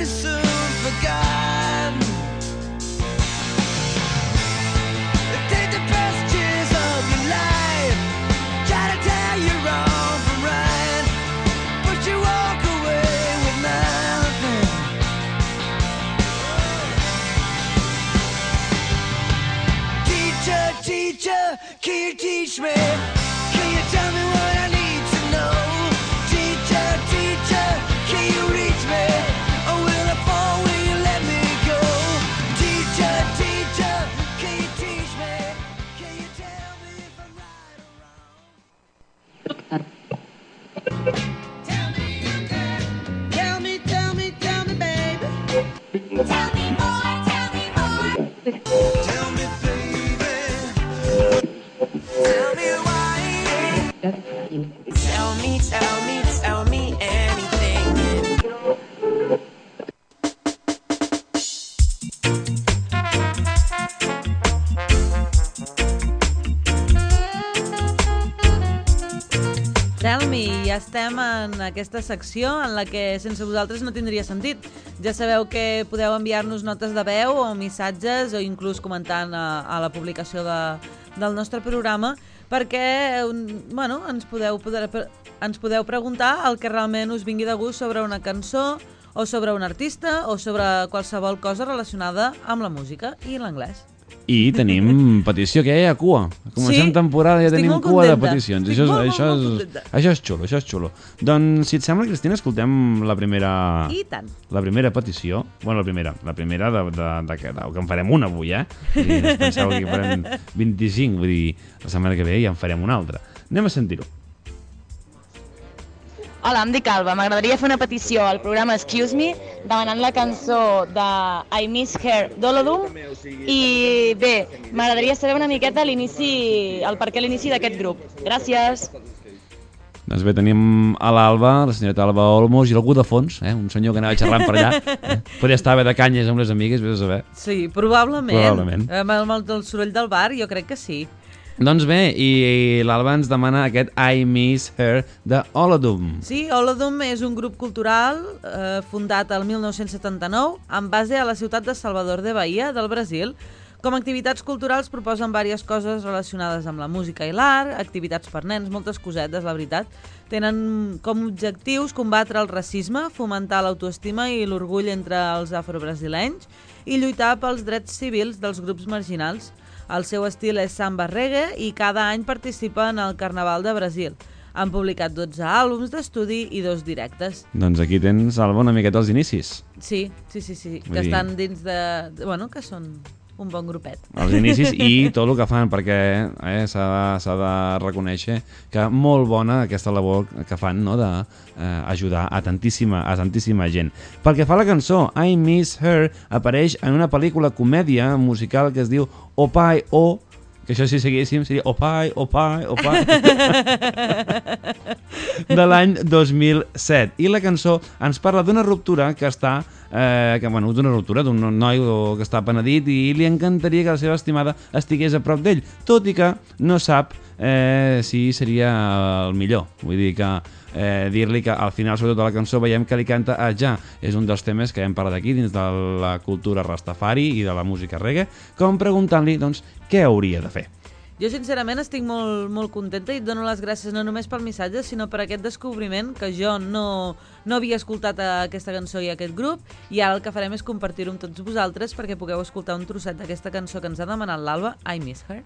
pretty soon forgotten. Take the best years of your life, try to tell you wrong from right, but you walk away with nothing. Teacher, teacher, can you teach me? Can you tell me what I need to know? Teacher, teacher, can you reach me? Or will I fall? Will you let me go? Teacher, teacher, can you teach me? Can you tell me if I'm right or wrong? Tell me you can. Tell me, tell me, tell me, baby. Tell me more, tell me more. Tell me, baby. Tell me why. Tell me, tell me, tell me anything.
Tell me, ja estem en aquesta secció en la que sense vosaltres no tindria sentit. Ja sabeu que podeu enviar-nos notes de veu o missatges o inclús comentant a, a la publicació de, del nostre programa perquè bueno, ens, podeu, poder, ens podeu preguntar el que realment us vingui de gust sobre una cançó o sobre un artista o sobre qualsevol cosa relacionada amb la música i l'anglès.
I tenim petició, que ja hi ha cua. Comencem
Sí,
temporada i ja
estic
tenim
molt
cua de
contenta.
peticions.
Estic
Això,
molt,
és,
molt,
això,
molt
és,
contenta.
això és xulo, això és xulo. Doncs, si et sembla, Cristina, escoltem la primera...
I tant.
La primera petició. Bueno, la primera. La primera de, de, de, de, de que en farem una avui, eh? Vull dir, ens penseu que farem vint-i-cinc, vull dir, la setmana que ve ja en farem una altra. Anem a sentir-ho.
Hola, em dic Alba. M'agradaria fer una petició al programa Excuse Me demanant la cançó de I Miss Her d'Olodum i bé, m'agradaria saber una miqueta l'inici, el per què l'inici d'aquest grup. Gràcies!
Doncs bé, tenim a l'Alba, la senyoreta Alba Olmos i algú de fons, eh? Un senyor que anava xerrant per allà. Eh? Podria estar bé de canyes amb les amigues, vés a saber.
Sí, probablement.
Probablement.
Amb el, amb el soroll del bar, jo crec que sí.
Doncs bé, i l'Alba ens demana aquest I Miss Her de Olodum.
Sí, Olodum és un grup cultural eh, fundat el mil nou-cents setanta-nou amb base a la ciutat de Salvador de Bahia, del Brasil. Com a activitats culturals proposen diverses coses relacionades amb la música i l'art, activitats per nens, moltes cosetes, la veritat. Tenen com objectius combatre el racisme, fomentar l'autoestima i l'orgull entre els afrobrasilenys i lluitar pels drets civils dels grups marginals. El seu estil és samba reggae i cada any participa en el Carnaval de Brasil. Han publicat dotze àlbums d'estudi i dos directes.
Doncs aquí tens, Alba, una miqueta els inicis.
Sí, sí, sí, sí,
Vull
que
dir-
estan dins de... de- Bueno, que són un bon grupet.
Els inicis i tot el que fan, perquè eh, s'ha de, s'ha de reconèixer que molt bona aquesta labor que fan, no?, d'ajudar a tantíssima, a tantíssima gent. Pel que fa a la cançó, I Miss Her apareix en una pel·lícula comèdia musical que es diu Opai O, que això si seguíssim seria Opai, Opai, Opai, de l'any dos mil set. I la cançó ens parla d'una ruptura que està, eh, que, bueno, d'una ruptura d'un noi que està penedit i li encantaria que la seva estimada estigués a prop d'ell, tot i que no sap eh, si seria el millor. Vull dir que eh, dir-li que al final, sobretot de la cançó, veiem que li canta a Ja. És un dels temes que hem parlat aquí dins de la cultura rastafari i de la música reggae, com preguntant-li, doncs, què hauria de fer.
Jo, sincerament, estic molt, molt contenta i et dono les gràcies no només pel missatge, sinó per aquest descobriment que jo no, no havia escoltat aquesta cançó i aquest grup, i ara el que farem és compartir-ho amb tots vosaltres perquè pugueu escoltar un trosset d'aquesta cançó que ens ha demanat l'Alba, I Miss Her.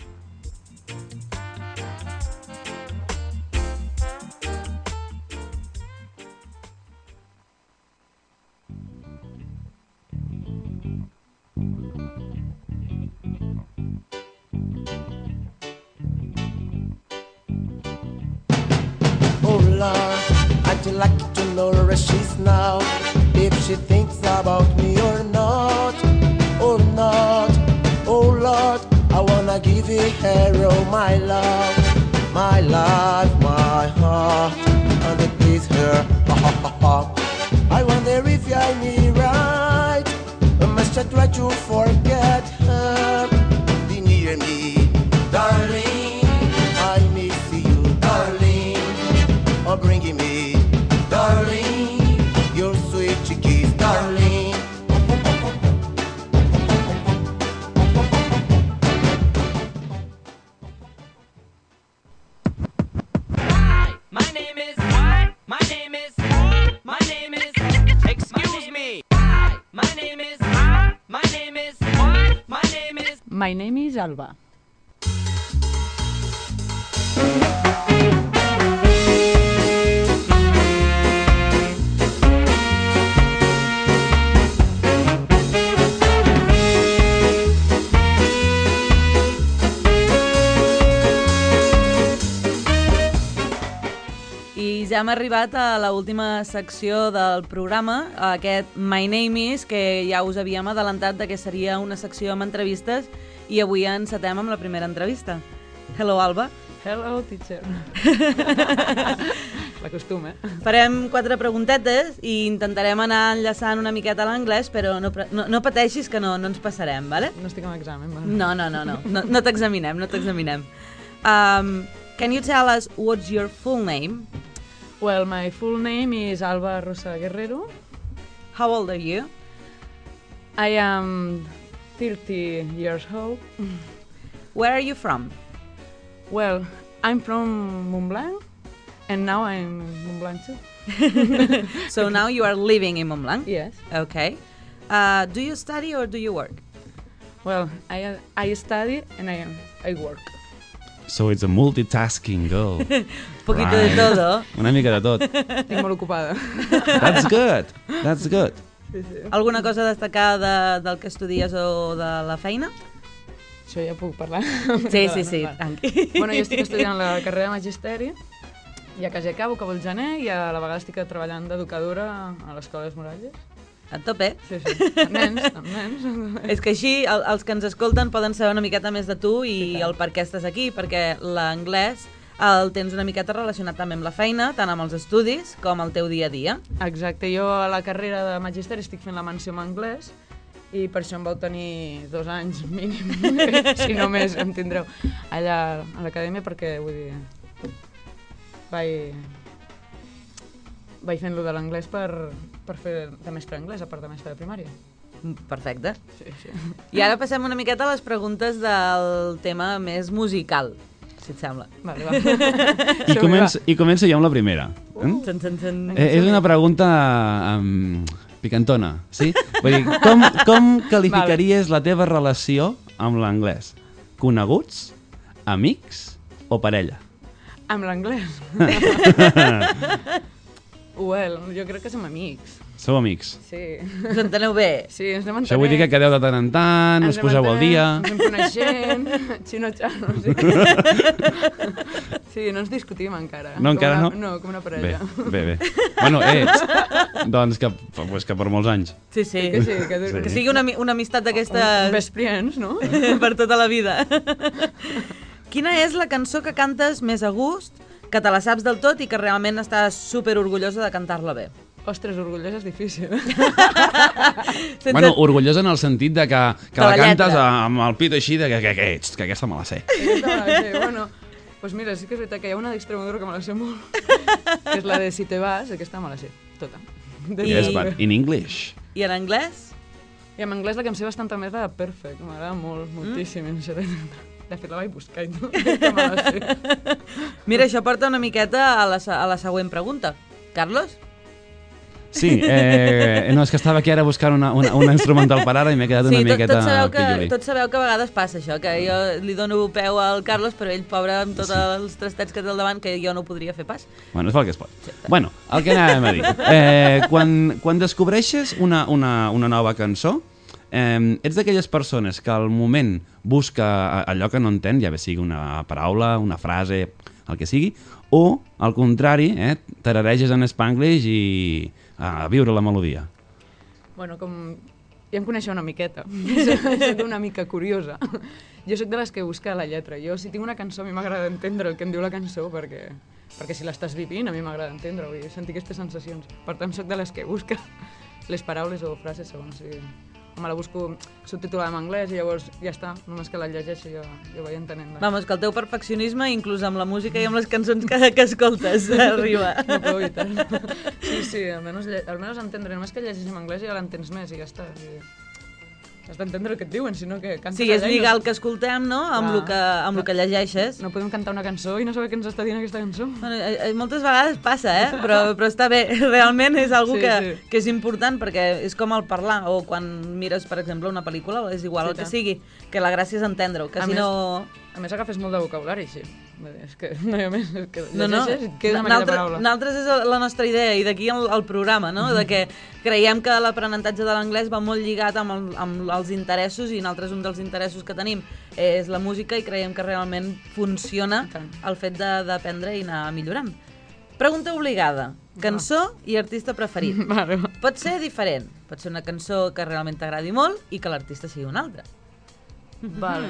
Oh Lord, I'd like to know where she's now, if she thinks about me or not, or not. Oh Lord, I wanna give you her all my love, my life, my heart, and it is her. Ha ha ha ha. I wonder if I me right, or must I try to forget her? Be near me, darling. I miss you, darling. Oh, bringing me, darling, your sweet kiss, darling.
My name is Alba.
I ja hem arribat a l'última secció del programa, aquest My Name Is, que ja us havíem adelantat que seria una secció amb entrevistes i avui encetem amb la primera entrevista. Hello, Alba.
Hello, teacher. L'acostum, eh?
Farem quatre preguntetes i intentarem anar enllaçant una miqueta a l'anglès, però no, no, no pateixis que no, no ens passarem, vale?
No estic en examen, vale?
No, no, no, no, no, no t'examinem, no t'examinem. Um, can you tell us what's your full name?
Well, my full name is Alba Rosa Guerrero.
How old are you?
I am thirty years old.
Where are you from?
Well, I'm from Montblanc, and now I'm in Montblanc too.
So now you are living in Montblanc?
Yes.
Okay. Uh, do you study or do you work?
Well, I I study and I I work.
So it's a multitasking girl.
Poquito right. de todo.
Una mica de tot.
Estic molt ocupada.
That's good. That's good.
Sí, sí.
Alguna cosa a destacar de, del que estudies o de la feina?
Això ja puc parlar?
Sí, sí, sí, tranqui.
Bueno, jo estic estudiant la carrera de Magisteri, ja quasi acabo, acabo el gener, i a la vegada estic treballant d'educadora a l'Escola Esmoralles.
A tope.
Sí, sí, amb nens, amb nens.
És que així el, els que ens escolten poden saber una miqueta més de tu i el per què estàs aquí, perquè l'anglès el tens una miqueta relacionat també amb la feina, tant amb els estudis com el teu dia a dia.
Exacte, jo a la carrera de Magisteri estic fent la menció en anglès i per això em vau tenir dos anys mínim, si no més em tindreu allà a l'acadèmia, perquè vull dir, vaig, vaig fent-lo de l'anglès per, per fer de mestre anglès, a part de mestre de primària.
Perfecte.
Sí, sí.
I ara passem una miqueta a les preguntes del tema més musical, si et sembla.
Vale, va.
I, comença, I comença jo amb la primera.
Uh, ten, ten, ten.
Eh, és una pregunta um, picantona, sí? Vull dir, com, com qualificaries vale. la teva relació amb l'anglès? Coneguts, amics o parella?
Amb l'anglès? Well, jo crec que som amics.
Sou amics?
Sí.
Us enteneu bé?
Sí, ens anem entenent.
Això vull dir que quedeu de tant en tant, us poseu al dia...
Ens anem coneixent, xino-xano, sí. Sí, no ens discutim encara.
No, encara
una,
no?
No, com una parella.
Bé, bé, bé. Bueno, eh, doncs que, pues que per molts anys.
Sí, sí.
Que, sí, que,
sí. que sigui una, una amistat d'aquestes...
Best friends, no?
Per tota la vida. Quina és la cançó que cantes més a gust, que te la saps del tot i que realment estàs super orgullosa de cantar-la bé?
Ostres, orgullosa és difícil.
Sense...
Bueno, orgullosa en el sentit de que, que la,
la
cantes amb el pit així, de que, que, que, que, que aquesta me la sé.
Aquesta me la sé, bueno... Pues mira, sí que és veritat que hi ha una d'Extremadura que me la sé molt, que és la de Si te vas, aquesta me la sé, tota.
I... Yes, but in English.
I en anglès?
I en anglès la que em sé bastant també és la de Perfect, m'agrada molt, moltíssim. Mm. De fet, la vaig buscar i tot, que me la sé.
Mira, això porta una miqueta a la, a la següent pregunta. Carlos?
Sí, eh, no, és que estava aquí ara buscant una, una, una instrumental per ara i m'he quedat una
sí, tot,
miqueta
tot sabeu que,
pilloli.
Tots sabeu que a vegades passa això, que jo li dono peu al Carlos, però ell, pobre, amb tots sí. els trastets que té al davant, que jo no podria fer pas.
Bueno, és pel que es pot. Sí, bueno, el que anàvem a dir. Eh, quan, quan descobreixes una, una, una nova cançó, eh, ets d'aquelles persones que al moment busca allò que no entén, ja bé sigui una paraula, una frase, el que sigui, o, al contrari, eh, tarareges en Spanglish i a viure la melodia.
Bueno, com ja em coneixeu una miqueta, soc una mica curiosa. Jo soc de les que busca la lletra. Jo, si tinc una cançó, a mi m'agrada entendre el que em diu la cançó, perquè, perquè si l'estàs vivint, a mi m'agrada entendre i sentir aquestes sensacions. Per tant, soc de les que busca les paraules o frases segons si... O me la busco subtitulada en anglès i llavors ja està, només que la llegeixo jo, jo vaig entenent.
Vamos, que el teu perfeccionisme, inclús amb la música i amb les cançons que, que escoltes, arriba.
No puedo evitar. Sí, sí, almenys, almenys entendre, només que llegeixis en anglès ja l'entens més i ja està. has d'entendre el que et diuen, sinó que cantes
Sí, és
allà i
lligar
no...
el que escoltem, no?, amb el que, amb el que llegeixes.
No podem cantar una cançó i no saber què ens està dient aquesta cançó.
Bueno, eh, eh, moltes vegades passa, eh? Però, però està bé, realment és algo
Sí,
que,
sí.
que és important, perquè és com el parlar, o quan mires, per exemple, una pel·lícula, és igual
Sí,
el que
tant.
sigui, que la gràcia és entendre-ho, que
A
si
més-
no...
A més, agafes molt de vocabulari, així. Vull dir, És que no hi ha més, és que
No, no,
llegeixes i et quedes amb aquella
Naltre-
paraula.
Naltres és la nostra idea, i d'aquí el, el programa, no?, de que creiem que l'aprenentatge de l'anglès va molt lligat amb, el, amb els interessos, i nosaltres un dels interessos que tenim és la música, i creiem que realment funciona el fet de- d'aprendre i anar millorant. Pregunta obligada. Cançó i artista preferit.
Vale.
Pot ser diferent. Pot ser una cançó que realment t'agradi molt i que l'artista sigui un altre.
Vale.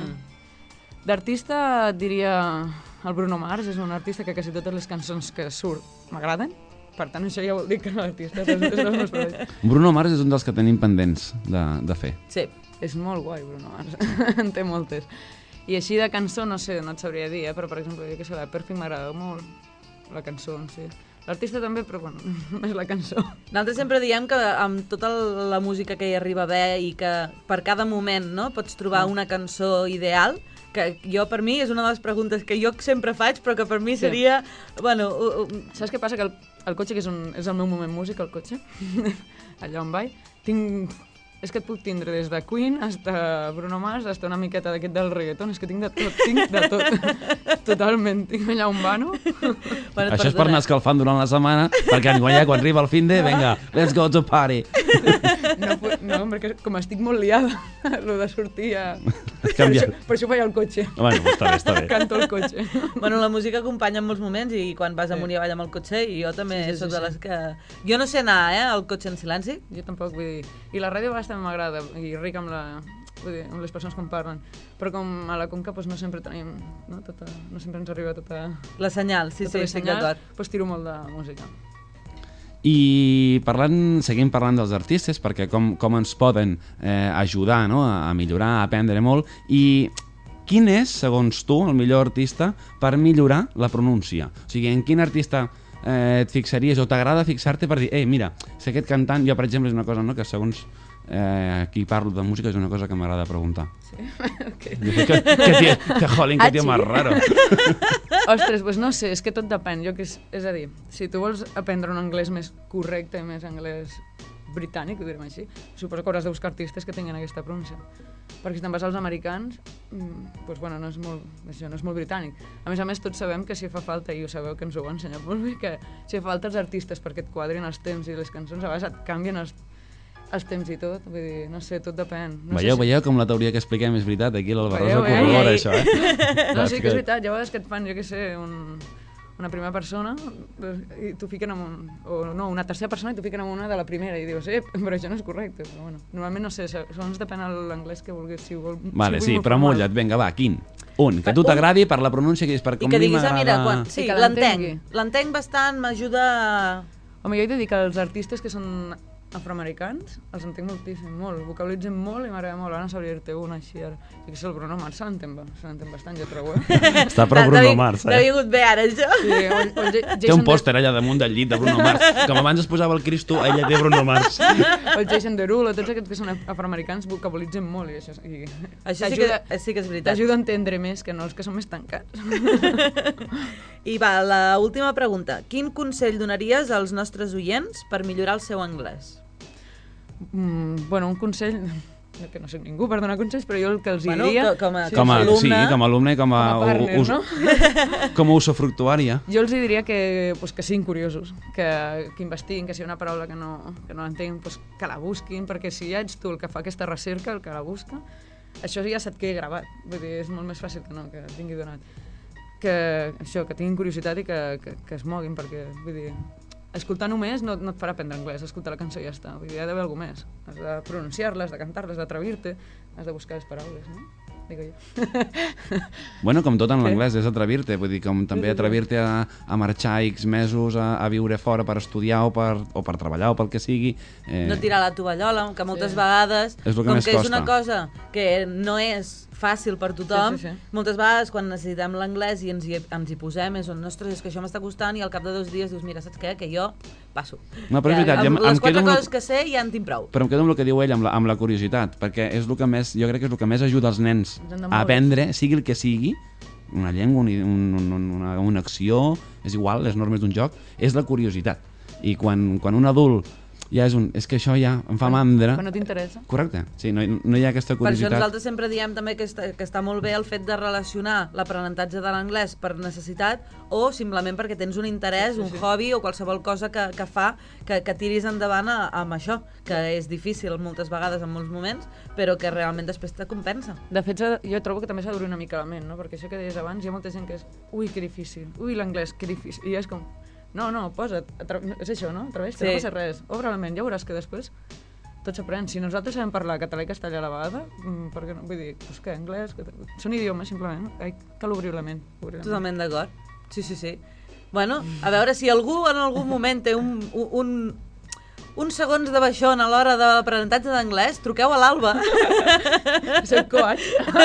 D'artista et diria el Bruno Mars, és un artista que quasi totes les cançons que surt m'agraden, per tant això ja vol dir que l'artista és, és dels meus preferits.
Bruno Mars és un dels que tenim pendents de, de fer.
Sí.
És molt guai, Bruno Mars. En té moltes. I així de cançó, no sé, no et sabria dir, eh? Però per exemple, jo que sé, la Perfect m'agrada molt, la cançó en si. L'artista també, però bueno, més la cançó.
Nosaltres sempre diem que amb tota la música que hi arriba a haver i que per cada moment, no?, pots trobar una cançó ideal, que jo, per mi, és una de les preguntes que jo sempre faig, però que per mi seria... Sí. Bueno, uh, uh,
Saps què passa? Que el, el cotxe, que és, un, és el meu moment música, el cotxe, allà on vaig, tinc... És que et puc tindre des de Queen hasta Bruno Mars, hasta una miqueta d'aquest del reggaeton, és que tinc de tot, tinc de tot. Totalment, tinc allà un vano.
Bueno,
Això és per anar escalfant durant la setmana, perquè quan, quan arriba el fin de, venga, let's go to party.
No, no, perquè com estic molt liada, lo de sortir a... Per
Canvia.
això, per això vaig al cotxe.
Bueno, està bé, està bé.
Canto al cotxe.
Bueno, la música acompanya en molts moments, i quan vas amunt i avall amb el cotxe, i jo també
Sí, sí,
soc
sí,
de
sí.
les que... Jo no sé anar, eh, al cotxe en silenci.
Jo tampoc, vull dir... I la ràdio a vegades també m'agrada, i ric amb, la, vull dir, amb les persones que em parlen. Però com a la Conca doncs, no sempre tenim... No, tota, no sempre ens arriba tota...
La senyal, sí,
tota
sí,
la
estic
senyal,
d'acord.
Doncs tiro molt de música.
I parlant, seguim parlant dels artistes, perquè com, com ens poden eh, ajudar, no?, a, a millorar, a aprendre molt, i quin és, segons tu, el millor artista per millorar la pronúncia? O sigui, en quin artista eh, et fixaries o t'agrada fixar-te per dir, eh, mira, si aquest cantant, jo per exemple és una cosa, no?, que segons eh, qui parlo de música és una cosa que m'agrada preguntar.
Sí? Okay.
Que, que, que, tio, que jolín, que tio més raro.
Ostres, doncs no sé, és que tot depèn. Jo que és, és a dir, si tu vols aprendre un anglès més correcte i més anglès britànic, ho direm així, suposo que hauràs de buscar artistes que tinguin aquesta pronúncia. Perquè si te'n vas als americans, doncs, bueno, no és molt, això no és molt britànic. A més a més, tots sabem que si fa falta, i ho sabeu que ens ho heu ensenyat molt bé, que si fa falta els artistes perquè et quadrin els temps i les cançons, a vegades et canvien els, els temps i tot, vull dir, no sé, tot depèn. No
Veieu,
sé si...
veieu com la teoria que expliquem és veritat, aquí l'Alvarosa
Veieu, eh?
corrobora això, eh?
No, sí que és veritat, hi ha vegades que et fan, jo què sé, un, una primera persona i t'ho fiquen en un... O no, una tercera persona i t'ho fiquen en una de la primera i dius, eh, però això no és correcte. Però bueno, normalment no sé, segons depèn de l'anglès que vulguis, si vol...
Vale,
si
sí,
vull
però
formal.
mulla't, vinga, va, quin? Un, que a tu t'agradi per la pronúncia, que és per com
I que
a mi
diguis, ah, mira,
m'agrada...
quan... sí,
I que
l'entenc.
l'entengui.
L'entenc bastant, m'ajuda...
Home, jo he de dir que els artistes que són afroamericans els entenc moltíssim, molt, vocalitzen molt i m'agrada molt. Ara no sabria dir-te una així, ara. Jo que sé, el Bruno Mars se l'entén se l'entén bastant, jo trobo, eh?
Està prou Bruno Mars,
T'ha
eh?
vingut bé ara, això.
Sí, o, o el J-
Té un
Jason
pòster allà damunt del llit de Bruno Mars. Com abans es posava el Cristo, ella té Bruno Mars.
O el Jason Derulo, tots aquests que són afroamericans vocalitzen molt i això, i
Això sí que, sí que és veritat.
t'ajuda a entendre més que no els que són més tancats.
I va, la última pregunta. Quin consell donaries als nostres oients per millorar el seu anglès?
Mm, bueno, un consell... que no soc ningú per donar consells, però jo el que els
Bueno,
diria...
co- com a-
Com a,
alumne.
sí, com a alumne i com a,
Com a partner,
us,
no?
com a usufructuària.
Jo els diria que, pues, que siguin curiosos, que, que investiguin, que si hi ha una paraula que no, que no l'entenguin, pues, que la busquin, perquè si ja ets tu el que fa aquesta recerca, el que la busca, això ja se't queda gravat. Vull dir, és molt més fàcil que no, que et vingui donat. Que, això, que tinguin curiositat i que, que, que es moguin, perquè, vull dir, escoltar només no, no et farà aprendre anglès, escoltar la cançó i ja està. Vull dir, hi ha d'haver alguna més. Has de pronunciar-la, has de cantar-la, has d'atrevir-te, has de buscar les paraules, no? Digo jo.
Bueno, com tot en l'anglès, és atrevir-te, vull dir, com també
Sí, sí, sí.
atrevir-te a, a marxar X mesos a, a viure fora per estudiar o per, o per treballar o pel que sigui. Eh,
No tirar la tovallola, que moltes
Sí.
vegades,
És el que
com
més
que és
costa.
una cosa que no és fàcil per tothom.
Sí, sí, sí.
Moltes vegades quan necessitem l'anglès i ens hi, ens hi posem és on, ostres, és que això m'està costant, i al cap de dos dies dius, mira, saps què? Que jo passo.
No, però és veritat,
ja,
jo
amb
em- em
les quatre
quedo amb lo-
coses que sé ja en tinc prou.
Però em quedo amb el que diu ell, amb la, amb la curiositat, perquè és el que més, jo crec que és el que més ajuda els nens
Ens hem de
a
moure.
aprendre, sigui el que sigui, una llengua, un, un, un, una, una acció, és igual, les normes d'un joc, és la curiositat. I quan, quan un adult ja és un... És que això ja em fa mandra...
Quan no t'interessa.
Correcte, sí, no, no hi ha aquesta
Per això
curiositat.
nosaltres sempre diem també que està, que està molt bé el fet de relacionar l'aprenentatge de l'anglès per necessitat o simplement perquè tens un interès, un hobby o qualsevol cosa que, que fa que, que tiris endavant a, amb això, que és difícil moltes vegades en molts moments, però que realment després te compensa.
De fet, s'ha- jo trobo que també s'ha d'obrir una mica la ment, no? Perquè això que deies abans, hi ha molta gent que és ui, que difícil, ui, l'anglès, que difícil, i és com, no, no, posa't, atra- és això, no? Atreveix-te,
Sí.
no passa res, obre la ment, ja veuràs que després tot s'aprèn. Si nosaltres sabem parlar català i castellà a la vegada, mm, per què no? Vull dir, doncs què, anglès, que... són idiomes, simplement, no? Cal obrir la ment. Obrir la ment.
Totalment d'acord. Sí, sí, sí. Bueno, a veure si algú en algun moment té un, un, uns segons de baixón a l'hora de l'aprenentatge d'anglès, truqueu a l'Alba.
Soc coach.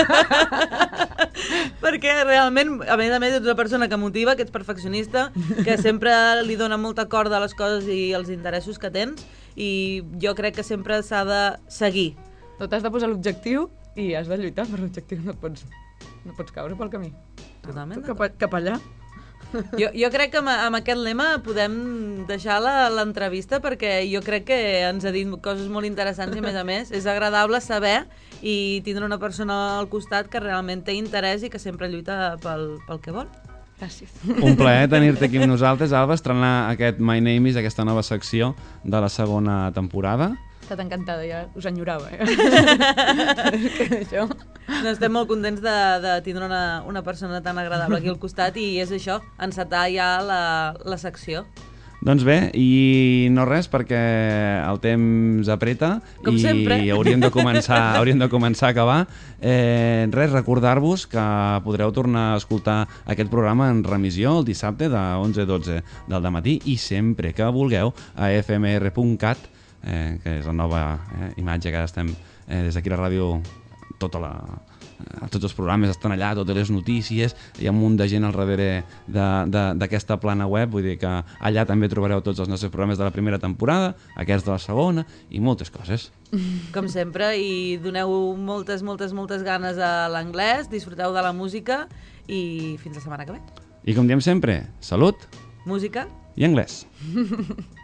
Perquè realment, a més a més, ets una persona que motiva, que ets perfeccionista, que sempre li dona molta corda a les coses i als interessos que tens, i jo crec que sempre s'ha de seguir.
No t'has de posar l'objectiu i has de lluitar per l'objectiu, no pots, no pots caure pel camí.
Totalment
Cap, a- cap allà.
Jo, jo crec que amb, amb aquest lema podem deixar la- l'entrevista, perquè jo crec que ens ha dit coses molt interessants i, a més a més, és agradable saber i tindre una persona al costat que realment té interès i que sempre lluita pel, pel que vol.
Gràcies.
Un plaer tenir-te aquí amb nosaltres, Alba, estrenar aquest My Name Is, aquesta nova secció de la segona temporada.
He estat encantada, ja us enyorava. Eh? que això...
No, estem molt contents de, de tindre una, una persona tan agradable aquí al costat i és això, encetar ja la, la secció.
Doncs bé, i no res, perquè el temps apreta
Com
i
sempre.
hauríem de començar, hauríem de començar a acabar. Eh, res, recordar-vos que podreu tornar a escoltar aquest programa en remissió el dissabte de onze a dotze del dematí i sempre que vulgueu a f m r punt cat, eh, que és la nova eh, imatge que ara estem eh, des d'aquí a la ràdio, tota la, eh, tots els programes estan allà, totes les notícies, hi ha un munt de gent al darrere de- de- d'aquesta plana web, vull dir que allà també trobareu tots els nostres programes de la primera temporada, aquests de la segona i moltes coses.
Com sempre, i doneu moltes, moltes, moltes ganes a l'anglès, disfruteu de la música i fins la setmana que ve.
I com diem sempre, salut
Música
i anglès.